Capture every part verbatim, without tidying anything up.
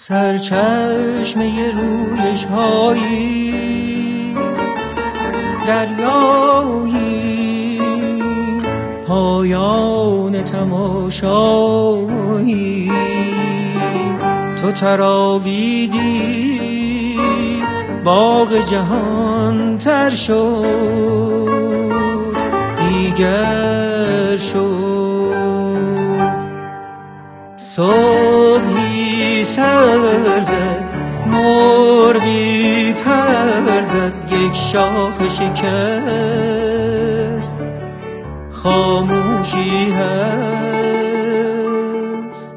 سرچشمه رویش هایی دریایی، پایان تماشایی. تو تراویدی باغ جهان تر شد، دیگر شد. صبحی سر زد، مرغی پر زد، یک شاخ شکست، خاموشی هست.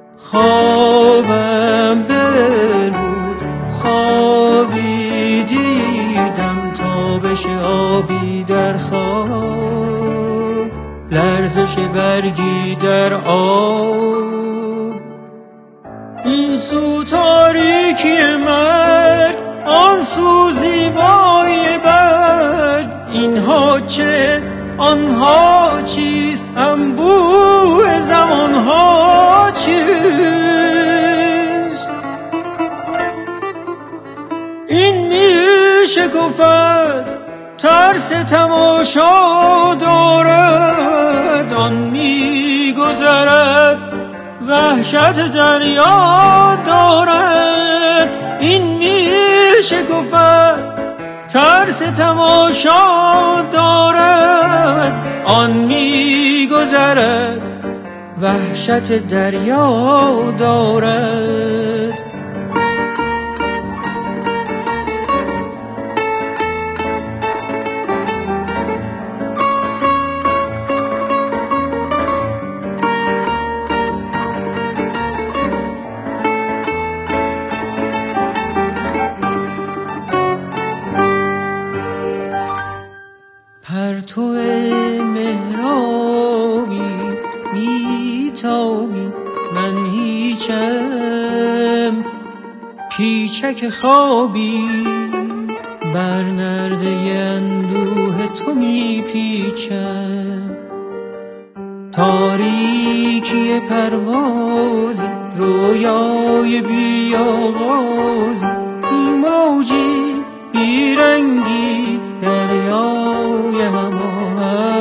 خوابم بر بود، خوابی دیدم، تابش آبی در خواب، لرزش برگی در آب. این سو تاریکی مرگ، آن سو زیبایی برگ، اینها چه آنها چیست، انبوه زمانها چیست. این می شکفت ترس تماشا دارد، آن می گذرد وحشت دریا دارد. این می شکفت ترس تماشا دارد، آن می گذرد وحشت دریا دارد. پرتو مهرابی میتابی، من هیچم پیچک خوابی، بر نرده اندوه تو میپیچم. تاریکی پروازی، رویای بی آغازی، موجی بیرنگی، دریای هماهنگ.